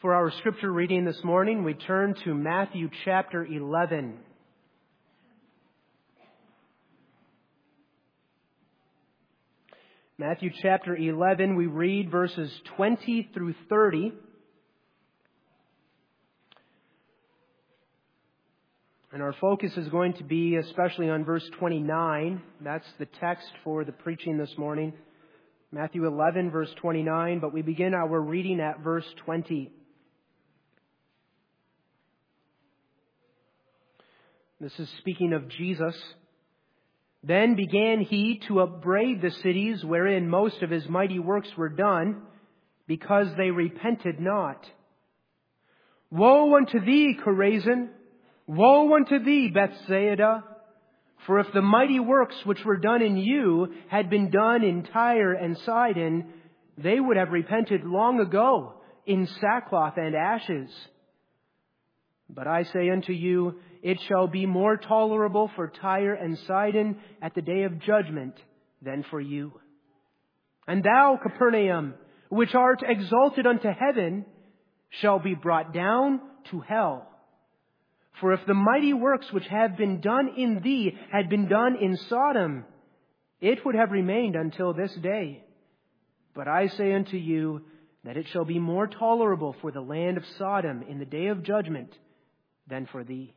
For our scripture reading this morning, we turn to Matthew chapter 11. Matthew chapter 11, we read verses 20 through 30. And our focus is going to be especially on verse 29. That's the text for the preaching this morning. Matthew 11, verse 29, but we begin our reading at verse 20. This is speaking of Jesus. Then began he to upbraid the cities wherein most of his mighty works were done, because they repented not. Woe unto thee, Chorazin! Woe unto thee, Bethsaida! For if the mighty works which were done in you had been done in Tyre and Sidon, they would have repented long ago in sackcloth and ashes. But I say unto you, it shall be more tolerable for Tyre and Sidon at the day of judgment than for you. And thou, Capernaum, which art exalted unto heaven, shall be brought down to hell. For if the mighty works which have been done in thee had been done in Sodom, it would have remained until this day. But I say unto you that it shall be more tolerable for the land of Sodom in the day of judgment than for thee.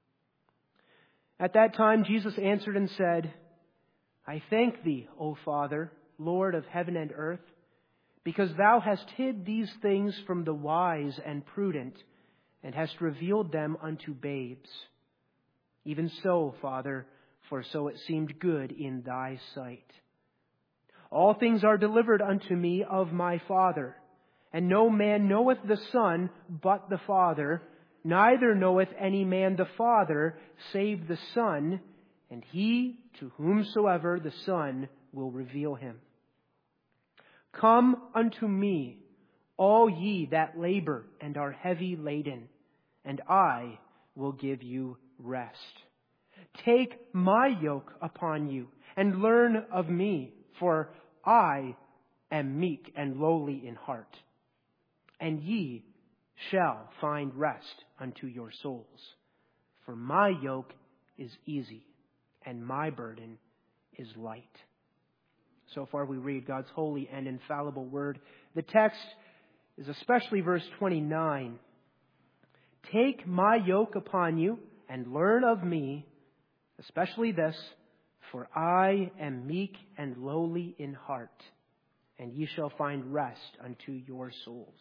At that time Jesus answered and said, I thank thee, O Father, Lord of heaven and earth, because thou hast hid these things from the wise and prudent, and hast revealed them unto babes. Even so, Father, for so it seemed good in thy sight. All things are delivered unto me of my Father, and no man knoweth the Son but the Father, neither knoweth any man the Father save the Son, and he to whomsoever the Son will reveal him. Come unto me, all ye that labor and are heavy laden, and I will give you rest. Take my yoke upon you, and learn of me, for I am meek and lowly in heart, and ye shall find rest unto your souls. For my yoke is easy, and my burden is light. So far we read God's holy and infallible word. The text is especially verse 29. Take my yoke upon you and learn of me, especially this, for I am meek and lowly in heart, and ye shall find rest unto your souls.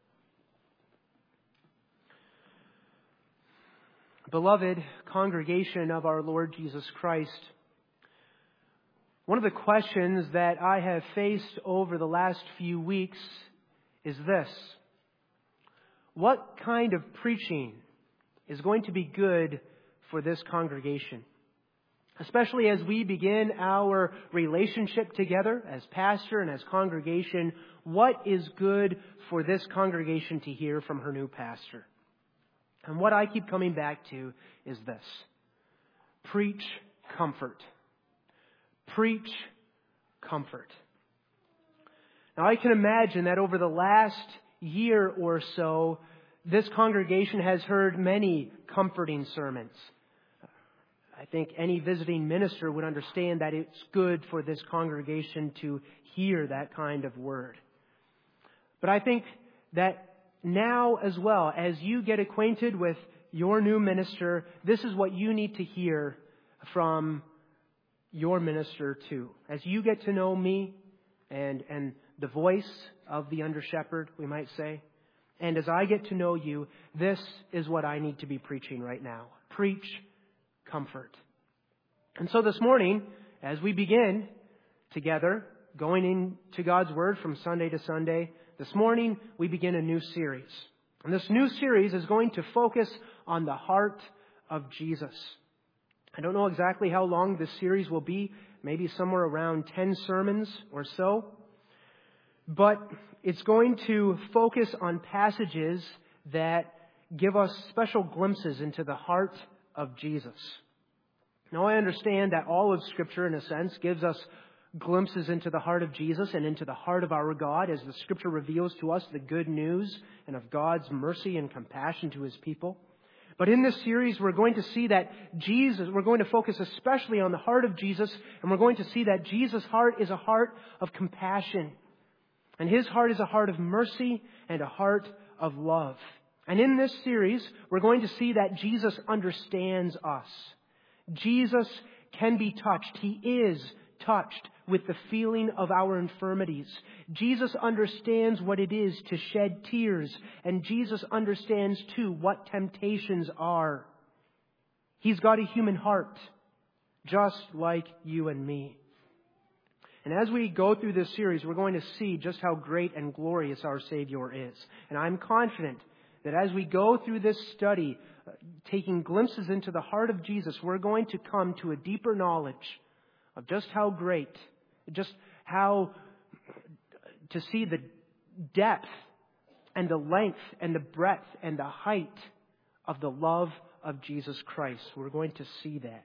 Beloved congregation of our Lord Jesus Christ, one of the questions that I have faced over the last few weeks is this: what kind of preaching is going to be good for this congregation? Especially as we begin our relationship together as pastor and as congregation, what is good for this congregation to hear from her new pastor? And what I keep coming back to is this: preach comfort. Preach comfort. Now I can imagine that over the last year or so, this congregation has heard many comforting sermons. I think any visiting minister would understand that it's good for this congregation to hear that kind of word. But I think that now as well, as you get acquainted with your new minister, this is what you need to hear from your minister too. As you get to know me and the voice of the under-shepherd, we might say, and as I get to know you, this is what I need to be preaching right now. Preach comfort. And so this morning, as we begin together, going into God's Word from Sunday to Sunday, this morning we begin a new series. And this new series is going to focus on the heart of Jesus. I don't know exactly how long this series will be, maybe somewhere around 10 sermons or so. But it's going to focus on passages that give us special glimpses into the heart of Jesus. Now, I understand that all of Scripture, in a sense, gives us glimpses into the heart of Jesus and into the heart of our God as the Scripture reveals to us the good news and of God's mercy and compassion to His people. But in this series, we're going to see that we're going to focus especially on the heart of Jesus, and we're going to see that Jesus' heart is a heart of compassion. And His heart is a heart of mercy and a heart of love. And in this series, we're going to see that Jesus understands us. Jesus can be touched. He is touched with the feeling of our infirmities. Jesus understands what it is to shed tears, and Jesus understands too what temptations are. He's got a human heart, just like you and me. And as we go through this series, we're going to see just how great and glorious our Savior is. And I'm confident that as we go through this study, taking glimpses into the heart of Jesus, we're going to come to a deeper knowledge of just how great, just how to see the depth and the length and the breadth and the height of the love of Jesus Christ. We're going to see that.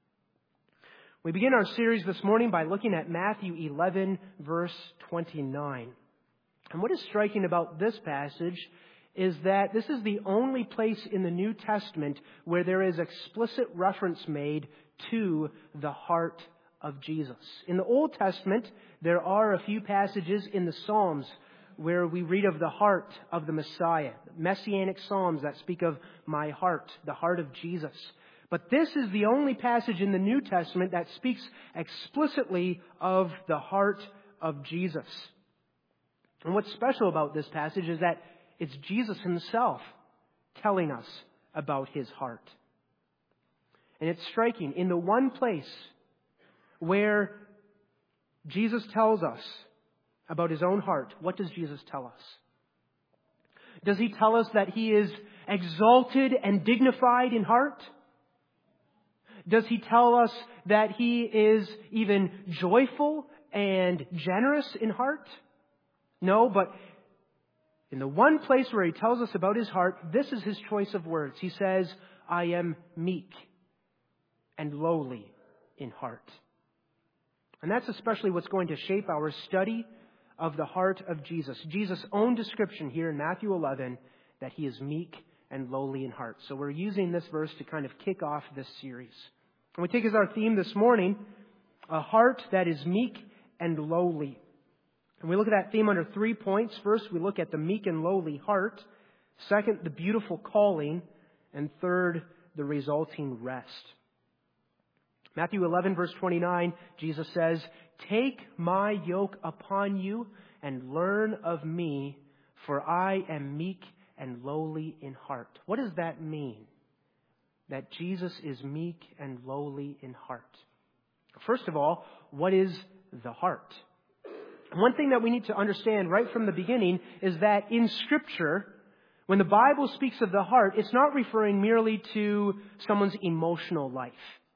We begin our series this morning by looking at Matthew 11, verse 29. And what is striking about this passage is that this is the only place in the New Testament where there is explicit reference made to the heart of Jesus. In the Old Testament, there are a few passages in the Psalms where we read of the heart of the Messiah, messianic psalms that speak of my heart, the heart of Jesus. But this is the only passage in the New Testament that speaks explicitly of the heart of Jesus. And what's special about this passage is that it's Jesus Himself telling us about His heart. And it's striking. In the one place where Jesus tells us about His own heart, what does Jesus tell us? Does He tell us that He is exalted and dignified in heart? Does He tell us that He is even joyful and generous in heart? No, but in the one place where He tells us about His heart, this is His choice of words. He says, I am meek and lowly in heart. And that's especially what's going to shape our study of the heart of Jesus. Jesus' own description here in Matthew 11, that He is meek and lowly in heart. So we're using this verse to kind of kick off this series. And we take as our theme this morning, a heart that is meek and lowly. And we look at that theme under 3 points. First, we look at the meek and lowly heart. Second, the beautiful calling. And third, the resulting rest. Matthew 11, verse 29, Jesus says, take my yoke upon you and learn of me, for I am meek and lowly in heart. What does that mean? That Jesus is meek and lowly in heart. First of all, what is the heart? One thing that we need to understand right from the beginning is that in Scripture, when the Bible speaks of the heart, it's not referring merely to someone's emotional life.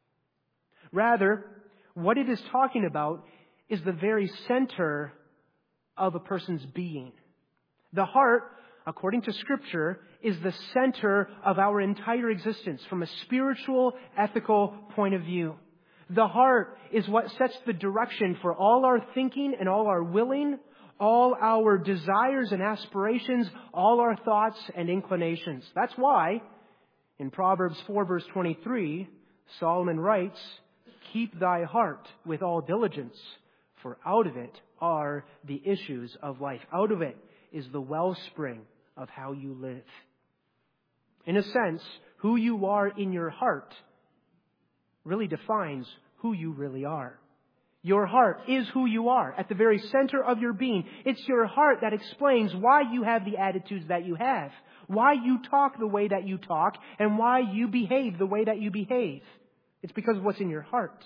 Rather, what it is talking about is the very center of a person's being. The heart, according to Scripture, is the center of our entire existence from a spiritual, ethical point of view. The heart is what sets the direction for all our thinking and all our willing, all our desires and aspirations, all our thoughts and inclinations. That's why in Proverbs 4, verse 23, Solomon writes, keep thy heart with all diligence, for out of it are the issues of life. Out of it is the wellspring of how you live. In a sense, who you are in your heart really defines who you really are. Your heart is who you are at the very center of your being. It's your heart that explains why you have the attitudes that you have, why you talk the way that you talk, and why you behave the way that you behave. It's because of what's in your heart.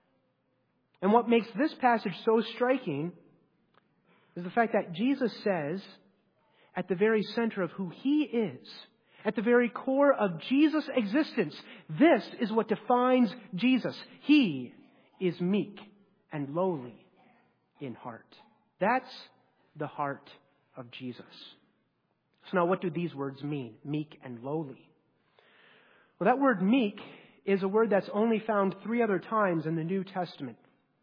And what makes this passage so striking is the fact that Jesus says, at the very center of who He is, at the very core of Jesus' existence, this is what defines Jesus. He is meek and lowly in heart. That's the heart of Jesus. So now what do these words mean? Meek and lowly. Well, that word meek is a word that's only found 3 other times in the New Testament.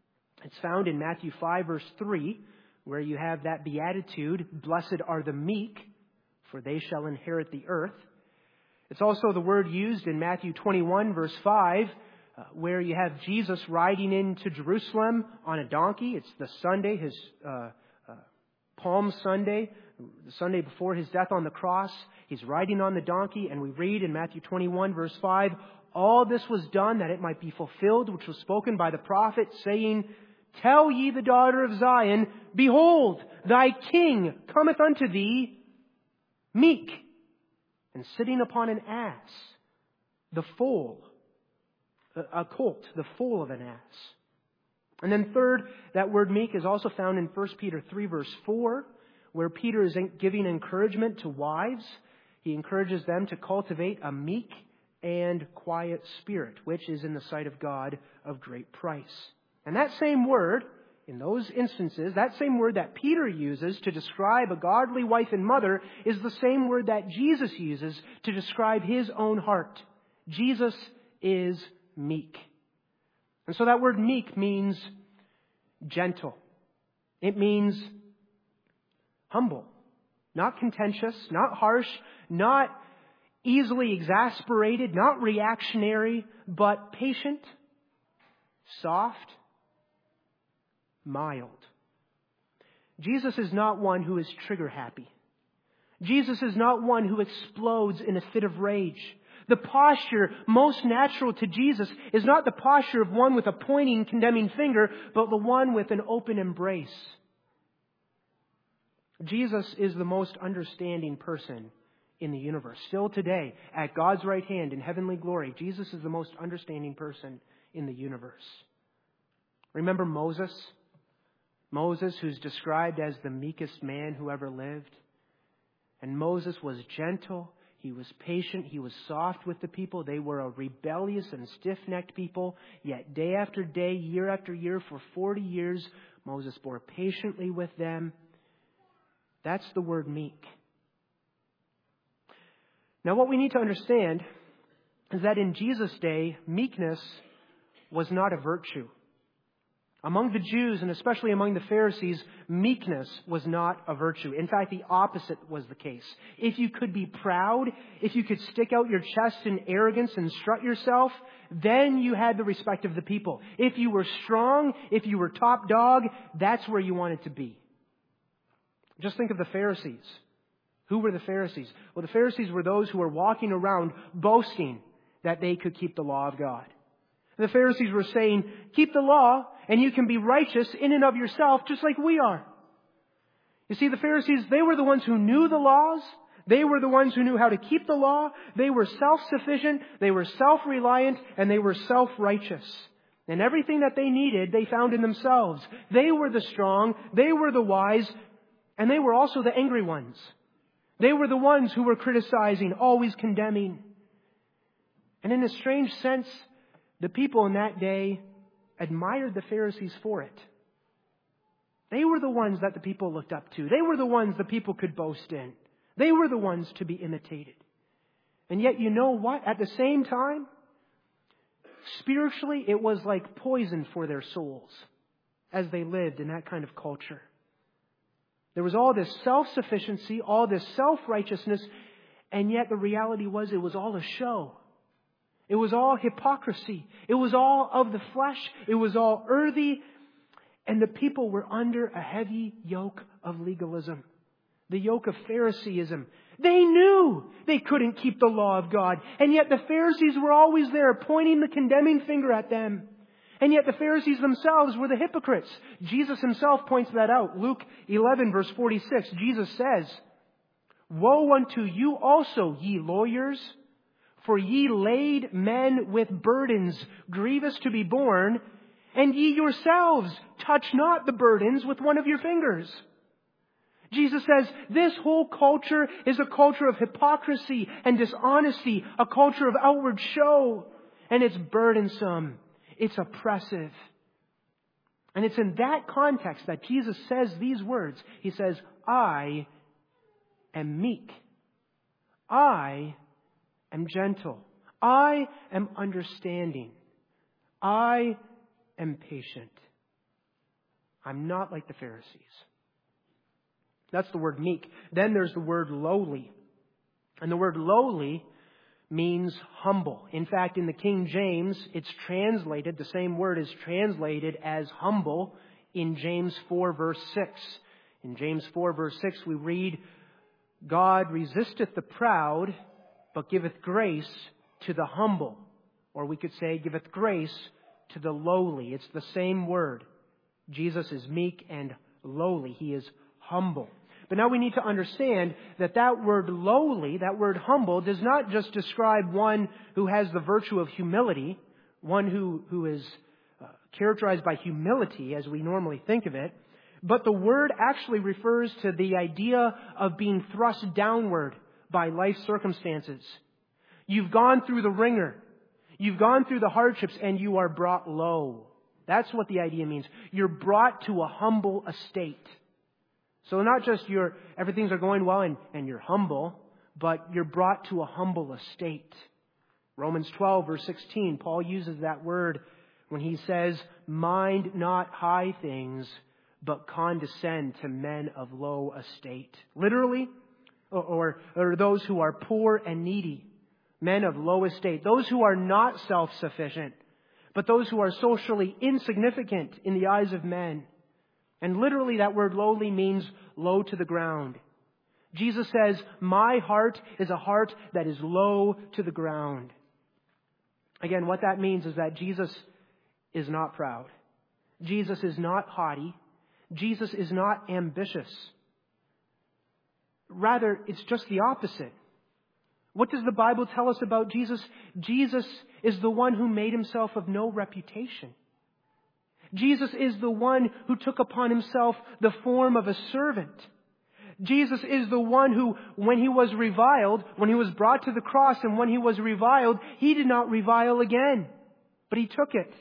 It's found in Matthew 5, verse 3, where you have that beatitude, "Blessed are the meek, for they shall inherit the earth." It's also the word used in Matthew 21, verse 5, where you have Jesus riding into Jerusalem on a donkey. It's the Sunday, his Palm Sunday, the Sunday before his death on the cross. He's riding on the donkey, and we read in Matthew 21, verse 5, "All this was done that it might be fulfilled, which was spoken by the prophet, saying, Tell ye the daughter of Zion, Behold, thy king cometh unto thee, meek, and sitting upon an ass, the foal, a colt, the foal of an ass." And then third, that word meek is also found in 1 Peter 3, verse 4, where Peter is giving encouragement to wives. He encourages them to cultivate a meek and quiet spirit, which is in the sight of God of great price. And that same word, in those instances, that same word that Peter uses to describe a godly wife and mother is the same word that Jesus uses to describe his own heart. Jesus is meek. And so that word meek means gentle. It means humble, not contentious, not harsh, not easily exasperated, not reactionary, but patient, soft, mild. Jesus is not one who is trigger happy. Jesus is not one who explodes in a fit of rage. The posture most natural to Jesus is not the posture of one with a pointing, condemning finger, but the one with an open embrace. Jesus is the most understanding person in the universe. Still today, at God's right hand in heavenly glory, Jesus is the most understanding person in the universe. Remember Moses? Moses, who's described as the meekest man who ever lived. And Moses was gentle. He was patient. He was soft with the people. They were a rebellious and stiff-necked people. Yet day after day, year after year, for 40 years, Moses bore patiently with them. That's the word meek. Now, what we need to understand is that in Jesus' day, meekness was not a virtue. Among the Jews, and especially among the Pharisees, meekness was not a virtue. In fact, the opposite was the case. If you could be proud, if you could stick out your chest in arrogance and strut yourself, then you had the respect of the people. If you were strong, if you were top dog, that's where you wanted to be. Just think of the Pharisees. Who were the Pharisees? Well, the Pharisees were those who were walking around boasting that they could keep the law of God. The Pharisees were saying, keep the law and you can be righteous in and of yourself just like we are. You see, the Pharisees, they were the ones who knew the laws. They were the ones who knew how to keep the law. They were self-sufficient. They were self-reliant and they were self-righteous. And everything that they needed, they found in themselves. They were the strong. They were the wise. And they were also the angry ones. They were the ones who were criticizing, always condemning. And in a strange sense, the people in that day admired the Pharisees for it. They were the ones that the people looked up to. They were the ones the people could boast in. They were the ones to be imitated. And yet, you know what? At the same time, spiritually, it was like poison for their souls as they lived in that kind of culture. There was all this self-sufficiency, all this self-righteousness, and yet the reality was it was all a show. It was all hypocrisy. It was all of the flesh. It was all earthy. And the people were under a heavy yoke of legalism. The yoke of Phariseeism. They knew they couldn't keep the law of God. And yet the Pharisees were always there pointing the condemning finger at them. And yet the Pharisees themselves were the hypocrites. Jesus himself points that out. Luke 11 verse 46, Jesus says, Woe unto you also, ye lawyers, for ye lade men with burdens grievous to be borne, and ye yourselves touch not the burdens with one of your fingers. Jesus says this whole culture is a culture of hypocrisy and dishonesty, a culture of outward show, and it's burdensome. It's oppressive. And it's in that context that Jesus says these words. He says, I am meek. I am gentle. I am understanding. I am patient. I'm not like the Pharisees. That's the word meek. Then there's the word lowly. And the word lowly means humble. In fact, in the King James, it's translated, the same word is translated as humble in James 4 verse 6. In James 4 verse 6 we read, God resisteth the proud, but giveth grace to the humble. Or we could say, giveth grace to the lowly. It's the same word. Jesus is meek and lowly. He is humble. But now we need to understand that that word lowly, that word humble, does not just describe one who has the virtue of humility, one who is characterized by humility as we normally think of it, but the word actually refers to the idea of being thrust downward by life circumstances. You've gone through the ringer. You've gone through the hardships and you are brought low. That's what the idea means. You're brought to a humble estate. So not just everything's are going well and you're humble, but you're brought to a humble estate. Romans 12 verse 16, Paul uses that word when he says, mind not high things, but condescend to men of low estate. Literally, or those who are poor and needy, men of low estate, those who are not self-sufficient, but those who are socially insignificant in the eyes of men. And literally that word lowly means low to the ground. Jesus says, my heart is a heart that is low to the ground. Again, what that means is that Jesus is not proud. Jesus is not haughty. Jesus is not ambitious. Rather, it's just the opposite. What does the Bible tell us about Jesus? Jesus is the one who made himself of no reputation. Jesus is the one who took upon himself the form of a servant. Jesus is the one who, when he was reviled, when he was brought to the cross and when he was reviled, he did not revile again, but he took it.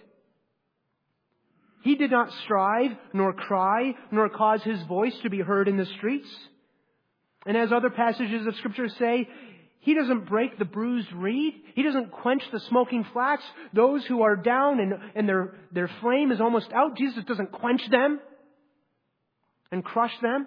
He did not strive, nor cry, nor cause his voice to be heard in the streets. And as other passages of Scripture say, he doesn't break the bruised reed. He doesn't quench the smoking flax. Those who are down and their flame is almost out, Jesus doesn't quench them and crush them.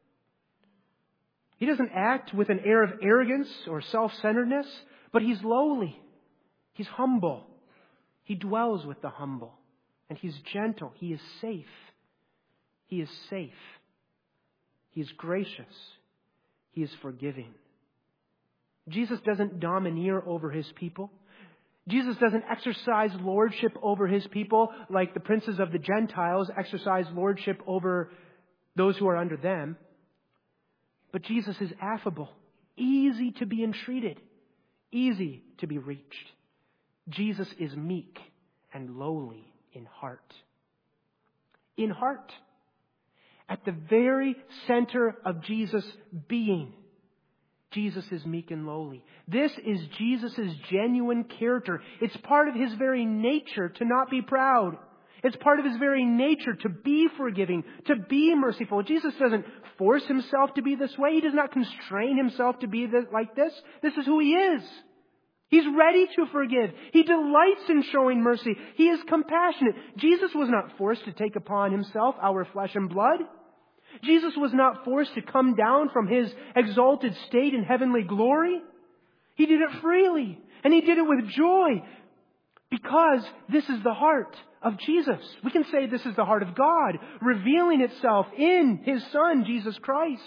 He doesn't act with an air of arrogance or self-centeredness, but he's lowly. He's humble. He dwells with the humble. And he's gentle. He is safe. He is safe. He is gracious. He is forgiving. Jesus doesn't domineer over his people. Jesus doesn't exercise lordship over his people like the princes of the Gentiles exercise lordship over those who are under them. But Jesus is affable, easy to be entreated, easy to be reached. Jesus is meek and lowly in heart. In heart. At the very center of Jesus' being, Jesus is meek and lowly. This is Jesus' genuine character. It's part of his very nature to not be proud. It's part of his very nature to be forgiving, to be merciful. Jesus doesn't force himself to be this way. He does not constrain himself to be like this. This is who he is. He's ready to forgive. He delights in showing mercy. He is compassionate. Jesus was not forced to take upon himself our flesh and blood. Jesus was not forced to come down from his exalted state in heavenly glory. He did it freely, and he did it with joy, because this is the heart of Jesus. We can say this is the heart of God, revealing itself in his Son, Jesus Christ.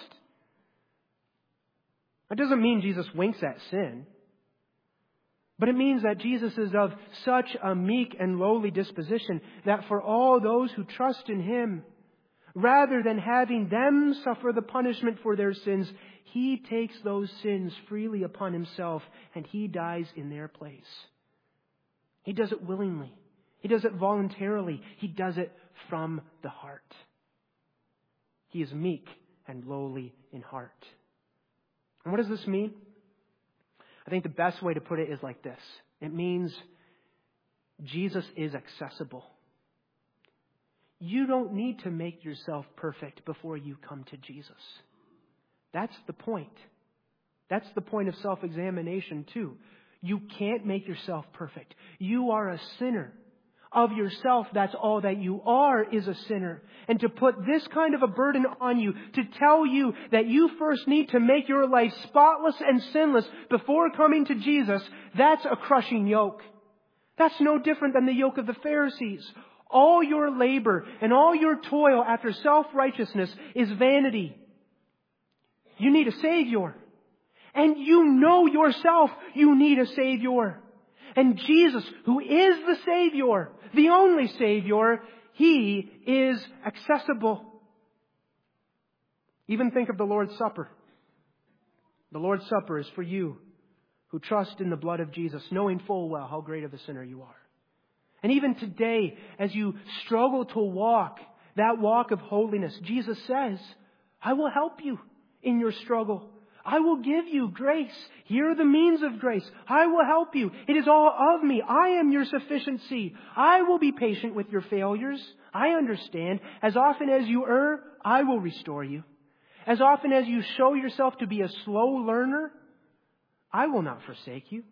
That doesn't mean Jesus winks at sin. But it means that Jesus is of such a meek and lowly disposition that for all those who trust in him, rather than having them suffer the punishment for their sins, he takes those sins freely upon himself and he dies in their place. He does it willingly. He does it voluntarily. He does it from the heart. He is meek and lowly in heart. And what does this mean? I think the best way to put it is like this. It means Jesus is accessible. You don't need to make yourself perfect before you come to Jesus. That's the point. That's the point of self-examination too. You can't make yourself perfect. You are a sinner, of yourself, that's all that you are, is a sinner. And to put this kind of a burden on you, to tell you that you first need to make your life spotless and sinless before coming to Jesus, that's a crushing yoke. That's no different than the yoke of the Pharisees. All your labor and all your toil after self-righteousness is vanity. You need a Savior. And you know yourself you need a Savior. And Jesus, who is the Savior, the only Savior, He is accessible. Even think of the Lord's Supper. The Lord's Supper is for you who trust in the blood of Jesus, knowing full well how great of a sinner you are. And even today, as you struggle to walk that walk of holiness, Jesus says, I will help you in your struggle. I will give you grace. Here are the means of grace. I will help you. It is all of me. I am your sufficiency. I will be patient with your failures. I understand. As often as you err, I will restore you. As often as you show yourself to be a slow learner, I will not forsake you.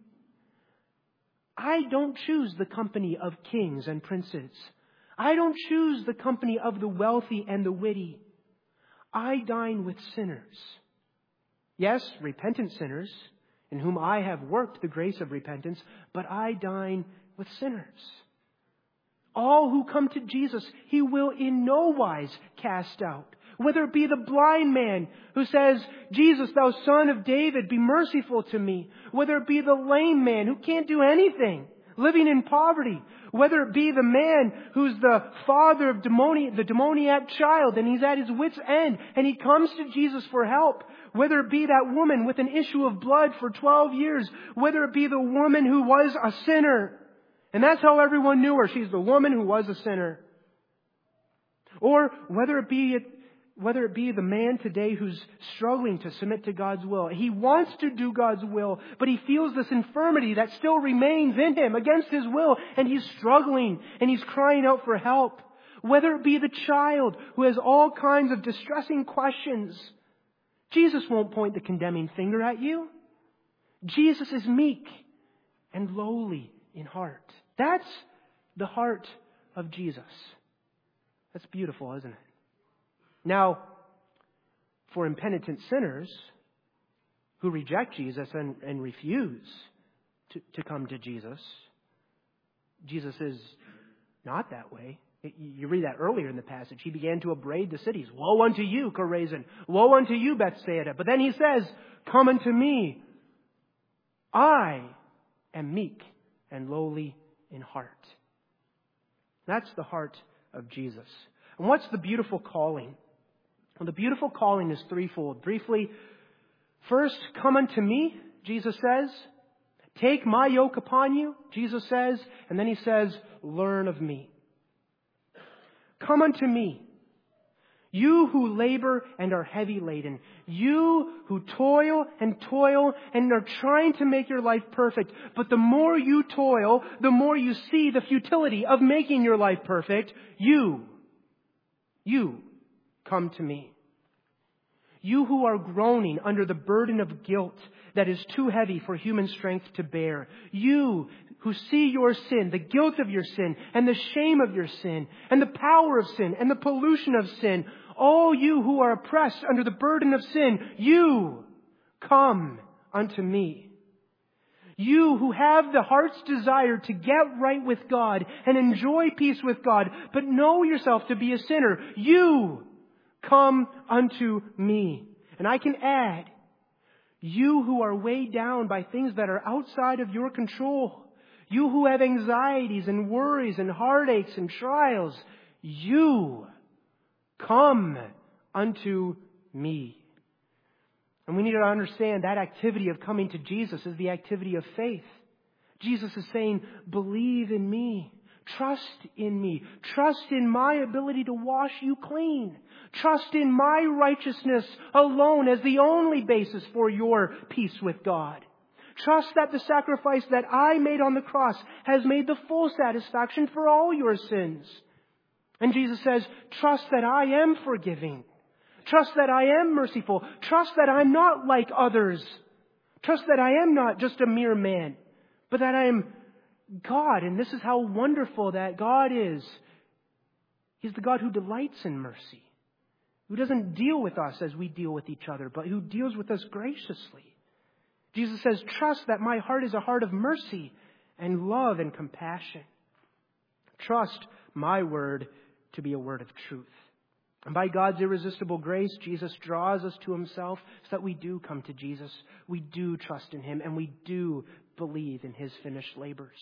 I don't choose the company of kings and princes. I don't choose the company of the wealthy and the witty. I dine with sinners. Yes, repentant sinners, in whom I have worked the grace of repentance, but I dine with sinners. All who come to Jesus, He will in no wise cast out. Whether it be the blind man who says, Jesus, thou Son of David, be merciful to me. Whether it be the lame man who can't do anything, living in poverty. Whether it be the man who's the father of the demoniac child and he's at his wit's end and he comes to Jesus for help. Whether it be that woman with an issue of blood for 12 years. Whether it be the woman who was a sinner. And that's how everyone knew her. She's the woman who was a sinner. Or whether it be the man today who's struggling to submit to God's will. He wants to do God's will, but he feels this infirmity that still remains in him against his will, and he's struggling, and he's crying out for help. Whether it be the child who has all kinds of distressing questions, Jesus won't point the condemning finger at you. Jesus is meek and lowly in heart. That's the heart of Jesus. That's beautiful, isn't it? Now, for impenitent sinners who reject Jesus and refuse to come to Jesus, Jesus is not that way. You read that earlier in the passage. He began to upbraid the cities. Woe unto you, Chorazin! Woe unto you, Bethsaida! But then he says, come unto me. I am meek and lowly in heart. That's the heart of Jesus. And what's the beautiful calling? Well, the beautiful calling is threefold. Briefly, first, come unto me, Jesus says. Take my yoke upon you, Jesus says. And then he says, learn of me. Come unto me, you who labor and are heavy laden. You who toil and are trying to make your life perfect. But the more you toil, the more you see the futility of making your life perfect. You come to me. You who are groaning under the burden of guilt that is too heavy for human strength to bear. You who see your sin, the guilt of your sin, and the shame of your sin, and the power of sin, and the pollution of sin. All you who are oppressed under the burden of sin, you come unto me. You who have the heart's desire to get right with God and enjoy peace with God, but know yourself to be a sinner, you come unto me. And I can add, you who are weighed down by things that are outside of your control, you who have anxieties and worries and heartaches and trials, you come unto me. And we need to understand that activity of coming to Jesus is the activity of faith. Jesus is saying, believe in me. Trust in me. Trust in my ability to wash you clean. Trust in my righteousness alone as the only basis for your peace with God. Trust that the sacrifice that I made on the cross has made the full satisfaction for all your sins. And Jesus says, trust that I am forgiving. Trust that I am merciful. Trust that I'm not like others. Trust that I am not just a mere man, but that I am God, and this is how wonderful that God is. He's the God who delights in mercy, who doesn't deal with us as we deal with each other, but who deals with us graciously. Jesus says, trust that my heart is a heart of mercy and love and compassion. Trust my word to be a word of truth. And by God's irresistible grace, Jesus draws us to himself so that we do come to Jesus. We do trust in him, and we do believe in his finished labors.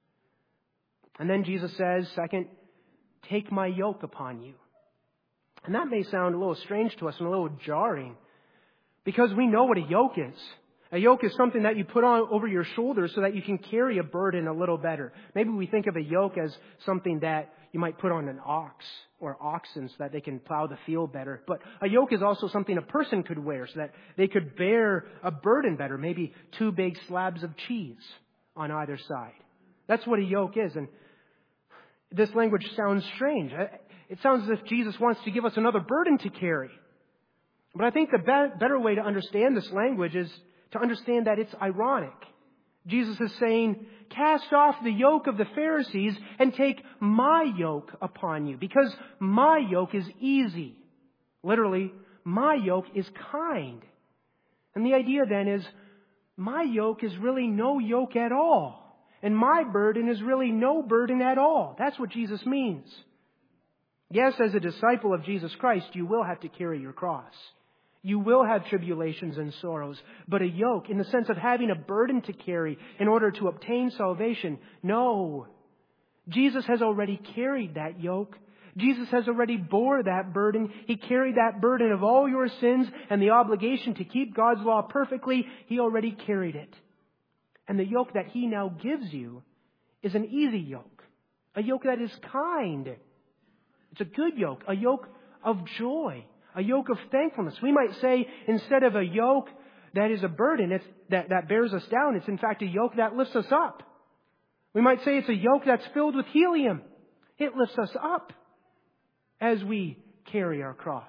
And then Jesus says, second, take my yoke upon you. And that may sound a little strange to us and a little jarring, because we know what a yoke is. A yoke is something that you put on over your shoulders so that you can carry a burden a little better. Maybe we think of a yoke as something that you might put on an ox or oxen so that they can plow the field better. But a yoke is also something a person could wear so that they could bear a burden better. Maybe 2 big slabs of cheese on either side. That's what a yoke is. And this language sounds strange. It sounds as if Jesus wants to give us another burden to carry. But I think the better way to understand this language is to understand that it's ironic. Jesus is saying, cast off the yoke of the Pharisees and take my yoke upon you, because my yoke is easy. Literally, my yoke is kind. And the idea then is, my yoke is really no yoke at all. And my burden is really no burden at all. That's what Jesus means. Yes, as a disciple of Jesus Christ, you will have to carry your cross. You will have tribulations and sorrows, but a yoke, in the sense of having a burden to carry in order to obtain salvation, no. Jesus has already carried that yoke. Jesus has already bore that burden. He carried that burden of all your sins and the obligation to keep God's law perfectly. He already carried it. And the yoke that he now gives you is an easy yoke, a yoke that is kind. It's a good yoke, a yoke of joy. A yoke of thankfulness. We might say, instead of a yoke that is a burden that bears us down, it's in fact a yoke that lifts us up. We might say it's a yoke that's filled with helium. It lifts us up as we carry our cross.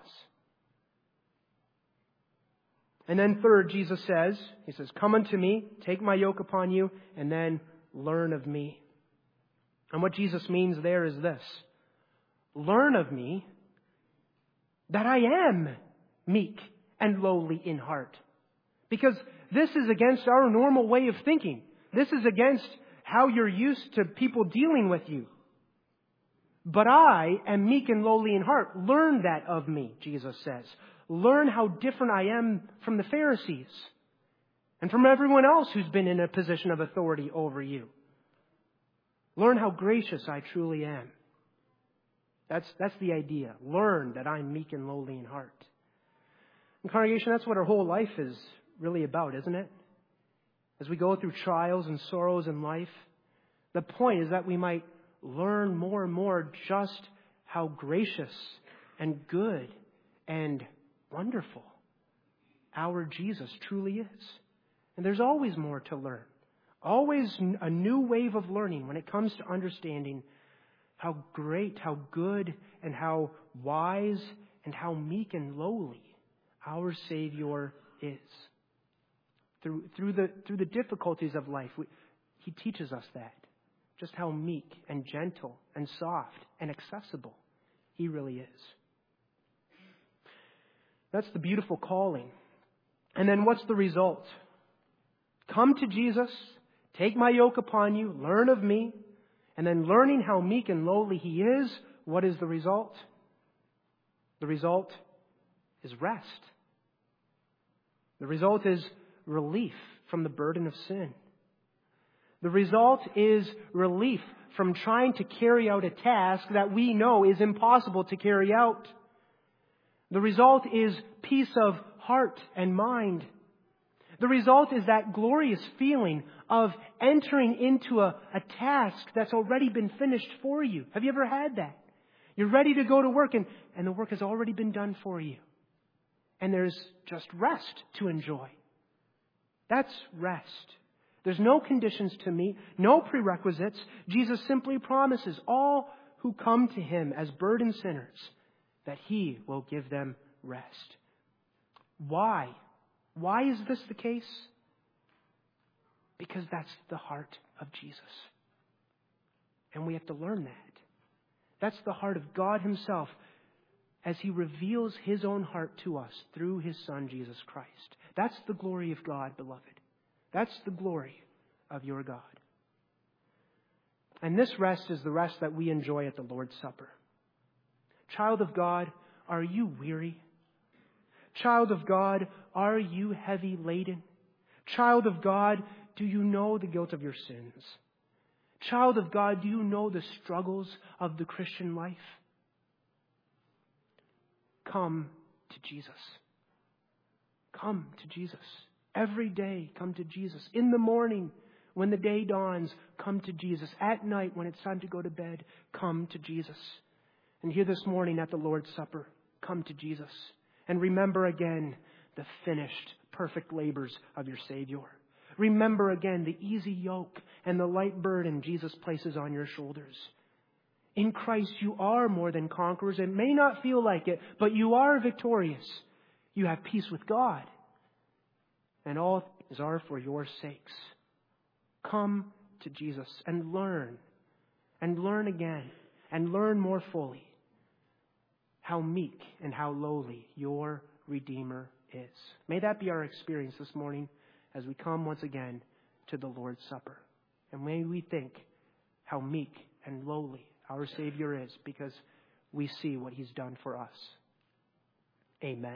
And then third, Jesus says, he says, come unto me, take my yoke upon you, and then learn of me. And what Jesus means there is this. Learn of me that I am meek and lowly in heart. Because this is against our normal way of thinking. This is against how you're used to people dealing with you. But I am meek and lowly in heart. Learn that of me, Jesus says. Learn how different I am from the Pharisees and from everyone else who's been in a position of authority over you. Learn how gracious I truly am. That's the idea. Learn that I'm meek and lowly in heart. And congregation, that's what our whole life is really about, isn't it? As we go through trials and sorrows in life, the point is that we might learn more and more just how gracious and good and wonderful our Jesus truly is. And there's always more to learn. Always a new wave of learning when it comes to understanding how great, how good, and how wise, and how meek and lowly our Savior is. Through the difficulties of life, he teaches us that. Just how meek and gentle and soft and accessible he really is. That's the beautiful calling. And then what's the result? Come to Jesus, take my yoke upon you, learn of me. And then learning how meek and lowly he is, what is the result? The result is rest. The result is relief from the burden of sin. The result is relief from trying to carry out a task that we know is impossible to carry out. The result is peace of heart and mind. The result is that glorious feeling of entering into a task that's already been finished for you. Have you ever had that? You're ready to go to work and the work has already been done for you. And there's just rest to enjoy. That's rest. There's no conditions to meet, no prerequisites. Jesus simply promises all who come to him as burdened sinners that he will give them rest. Why? Why is this the case? Because that's the heart of Jesus. And we have to learn that. That's the heart of God himself as he reveals his own heart to us through his Son, Jesus Christ. That's the glory of God, beloved. That's the glory of your God. And this rest is the rest that we enjoy at the Lord's Supper. Child of God, are you weary? Child of God, are you heavy laden? Child of God, do you know the guilt of your sins? Child of God, do you know the struggles of the Christian life? Come to Jesus. Come to Jesus. Every day, come to Jesus. In the morning, when the day dawns, come to Jesus. At night, when it's time to go to bed, come to Jesus. And here this morning at the Lord's Supper, come to Jesus. And remember again the finished, perfect labors of your Savior. Remember again the easy yoke and the light burden Jesus places on your shoulders. In Christ, you are more than conquerors. It may not feel like it, but you are victorious. You have peace with God. And all things are for your sakes. Come to Jesus and learn again, and learn more fully how meek and how lowly your Redeemer is. May that be our experience this morning as we come once again to the Lord's Supper. And may we think how meek and lowly our Savior is because we see what he's done for us. Amen.